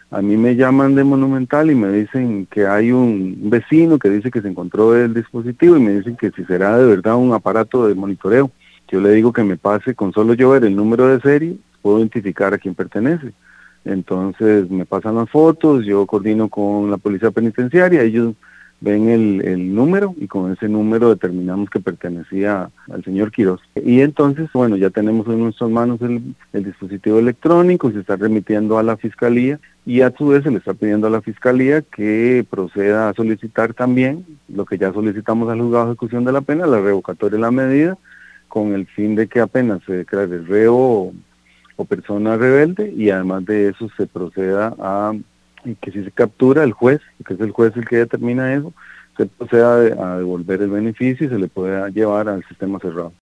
A mí me llaman de Monumental y me dicen que hay un vecino que dice que se encontró el dispositivo y me dicen que si será de verdad un aparato de monitoreo. Yo le digo que me pase, con solo yo ver el número de serie, puedo identificar a quién pertenece. Entonces me pasan las fotos, yo coordino con la policía penitenciaria, ellos ven el número y con ese número determinamos que pertenecía al señor Quiroz. Y entonces, bueno, ya tenemos en nuestras manos el dispositivo electrónico, se está remitiendo a la fiscalía y a su vez se le está pidiendo a la fiscalía que proceda a solicitar también lo que ya solicitamos al juzgado de ejecución de la pena, la revocatoria de la medida, con el fin de que apenas se declare reo o persona rebelde y además de eso se proceda a que si se captura el juez, que es el juez el que determina eso, se proceda a devolver el beneficio y se le pueda llevar al sistema cerrado.